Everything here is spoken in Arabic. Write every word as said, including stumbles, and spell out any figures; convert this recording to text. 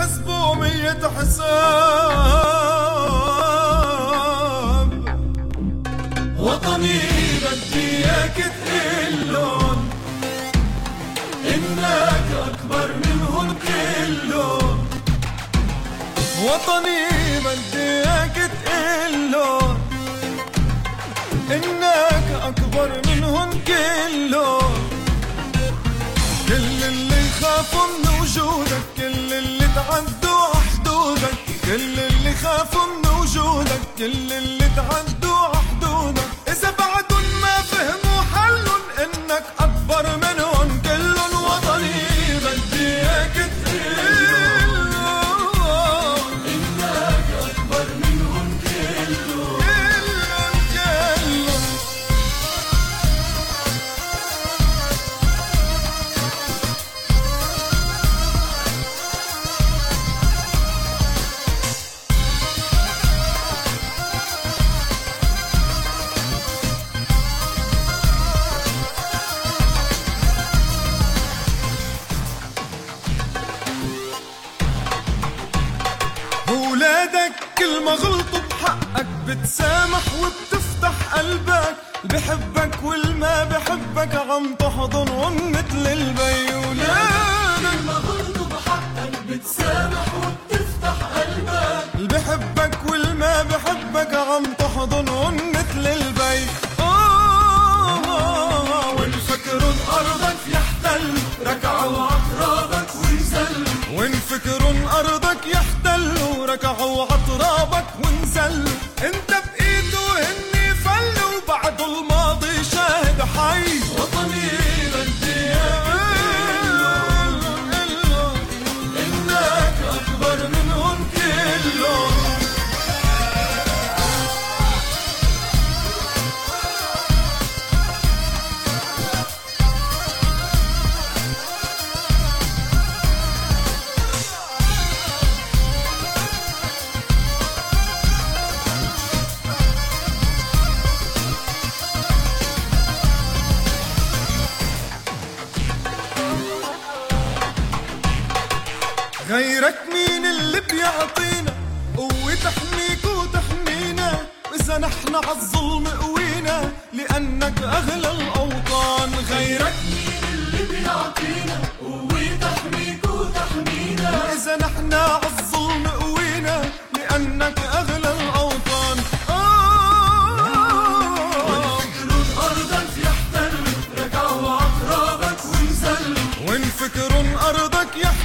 حسبوا مية حساب. وطني بدي اياك تقلن انك اكبر منهم كلهم. وطني بدي اياك تقلن انك اكبر منهم كلهم. كل اللي يخافوا من وجودك، كل اللي تعدوا حدودك، كل اللي خافوا من وجودك، كل اللي تعدوا حدودك، إذا بعدن ما فهموا حلن إنك أكبر منهم كلن. وطني بدي إياك تقلن إنك أكبر منهم كلن كلن كلن. ولادك كل ما غلطوا بحقك بتسامح وبتفتح قلبك. بحبك والما بحبك عم تحضنهم مثل البي. ولادك كل ما غلطوا بحقك بتسامح وبتفتح قلبك. بحبك والما بحبك عم تحضنهم مثل البي. آه والفكرن أرضك يحتل ركعوا عترابك ونزل. وانفكرن أرضك يحتلوا ركعوا عترابك ونزل. انت بإيده وهني فلوا بعد الماضي شاهد حي. وطني بدي انك اكبر منهم كلهم. غيرك مين اللي بيعطينا قوة تحميك وتحمينا؟ إذا نحن عالظلم قوينا لأنك أغلى الأوطان. غيرك مين اللي بيعطينا قوة تحميك وتحمينا؟ إذا نحن عالظلم قوينا لأنك أغلى الأوطان. آه وانفكرون أرضك يحتل رجعوا عترابك ونزل. وانفكرون أرضك يحتل